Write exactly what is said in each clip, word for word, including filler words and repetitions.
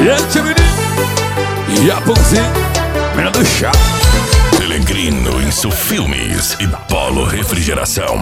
E aí, tia menino? E a pãozinha? Menina do chá. Pelegrino Insufilmes e Polo Refrigeração.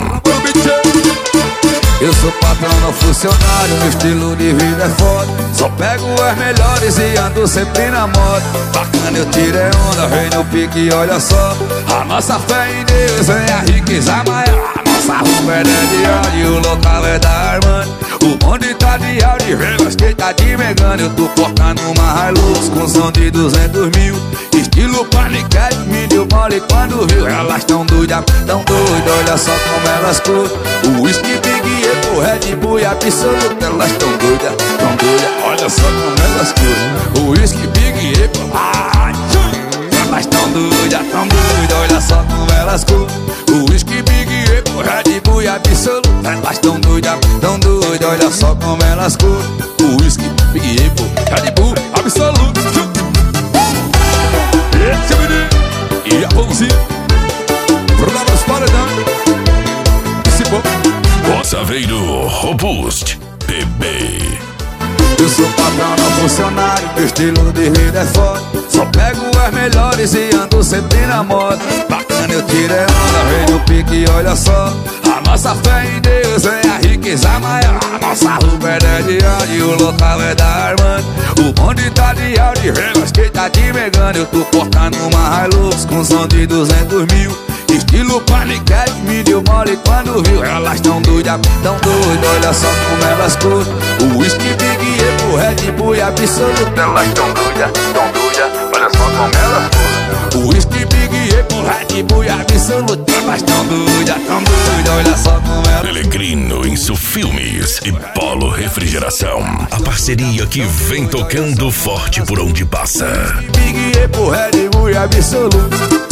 Eu sou patrão, não funcionário, meu estilo de vida é foda. Só pego as melhores e ando sempre na moda. Bacana, eu tirei onda, rei no pique, olha só. A nossa fé em Deus é a riqueza maior. A nossa roupa é de Audi e o local é da Armani. O bonde tá de Audi, velas que tá de Megane. Eu tô portando uma Hilux com som de duzentos mil. Estilo paniquete, me deu mole quando viu. Elas tão doidas, tão doidas, olha só como elas curtem. O whisky Big Apple, Red Bull e Absolute. Elas tão doidas, tão doidas, olha só como elas curtem. O whisky Big Apple, ai, elas tão doidas, tão doidas, olha só como elas curtem. O whisky Big Apple, Red Bull e Absolute. Elas tão doidas, tão doidas, olha só como elas curtem. O whisky Big Apple, Red Bull, Absolute. Esse é o menino e a pãozinha pro lado dos paredão. Se for Saveiro Robust T B. Eu sou patrão, não funcionário, meu estilo de vida é foda. Só pego as melhores e ando sempre na moda. Bacana, eu tirei onda, rei no pique, olha só. A nossa fé em Deus é a riqueza maior. A nossa roupa é de Audi e o local é da Armani. O bonde tá de Audi, velas que tá de Megane. Eu tô portando uma Hilux com som de duzentos mil. Estilo paniquete, me deu mole quando viu. Elas tão doidas, tão doidas, olha só como elas curtem. O whisky Big Apple, Red Bull e Absolute. Elas tão doidas, tão doidas, olha só como elas curtem. O whisky Big Apple, Red Bull e Absolute. Elas tão doidas, tão doidas, olha só como elas. Pelegrino Insufilmes e Polo Refrigeração. A parceria que vem tocando forte por onde passa. Big Apple, Red Bull e Absolute.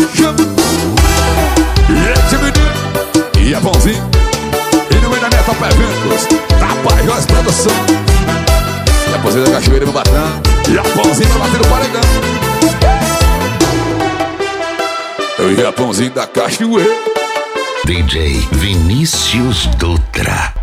E esse menino e a pãozinha. E no meio da minha Top Eventos, Tapajós Produção. E a pãozinha da Cachoeira no Batão. E a pãozinha tá batendo paredão. Eu e a pãozinha da Cachoeira. D J Vinícius Dutra.